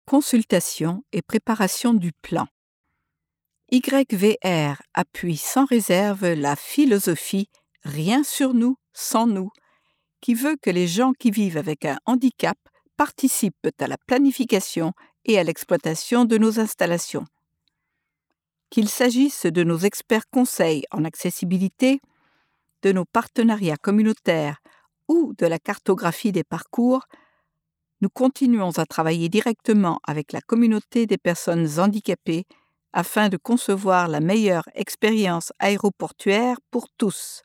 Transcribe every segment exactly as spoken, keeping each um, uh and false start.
Consultation et préparation du plan. Y V R appuie sans réserve la philosophie « Rien sur nous, sans nous », qui veut que les gens qui vivent avec un handicap participent à la planification et à l'exploitation de nos installations. Qu'il s'agisse de nos experts conseils en accessibilité, de nos partenariats communautaires ou de la cartographie des parcours, nous continuons à travailler directement avec la communauté des personnes handicapées afin de concevoir la meilleure expérience aéroportuaire pour tous.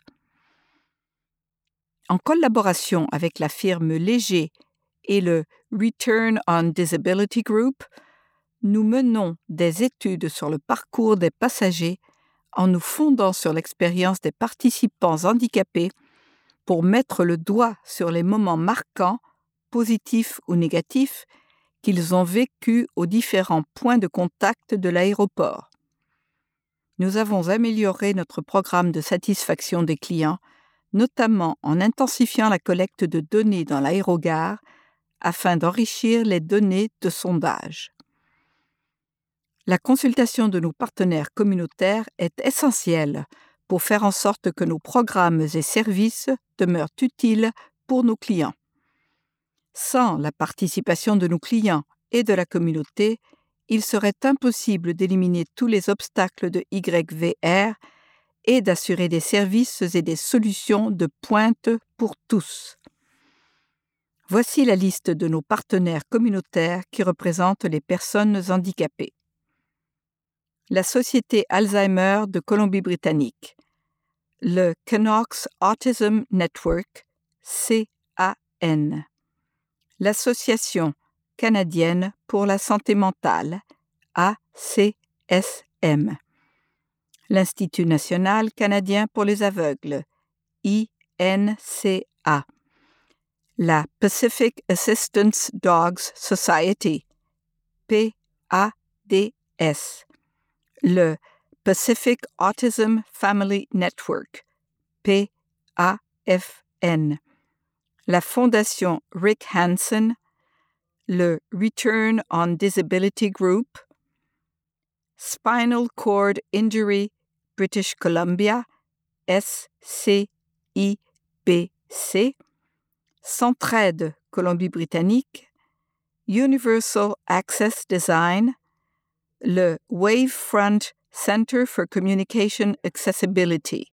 En collaboration avec la firme Léger et le Return on Disability Group, nous menons des études sur le parcours des passagers en nous fondant sur l'expérience des participants handicapés pour mettre le doigt sur les moments marquants, positifs ou négatifs, qu'ils ont vécus aux différents points de contact de l'aéroport. Nous avons amélioré notre programme de satisfaction des clients, notamment en intensifiant la collecte de données dans l'aérogare afin d'enrichir les données de sondage. La consultation de nos partenaires communautaires est essentielle pour faire en sorte que nos programmes et services demeurent utiles pour nos clients. Sans la participation de nos clients et de la communauté, il serait impossible d'éliminer tous les obstacles de Y V R et d'assurer des services et des solutions de pointe pour tous. Voici la liste de nos partenaires communautaires qui représentent les personnes handicapées. La Société Alzheimer de Colombie-Britannique, le Canucks Autism Network, C A N, l'Association canadienne pour la santé mentale, A C S M, l'Institut national canadien pour les aveugles, I N C A, la Pacific Assistance Dogs Society, P A D S, le Pacific Autism Family Network, P A F N, la Fondation Rick Hansen, le Return on Disability Group, Spinal Cord Injury British Columbia, S C I B C, Centraide Colombie-Britannique, Universal Access Design, le Wavefront Center for Communication Accessibility,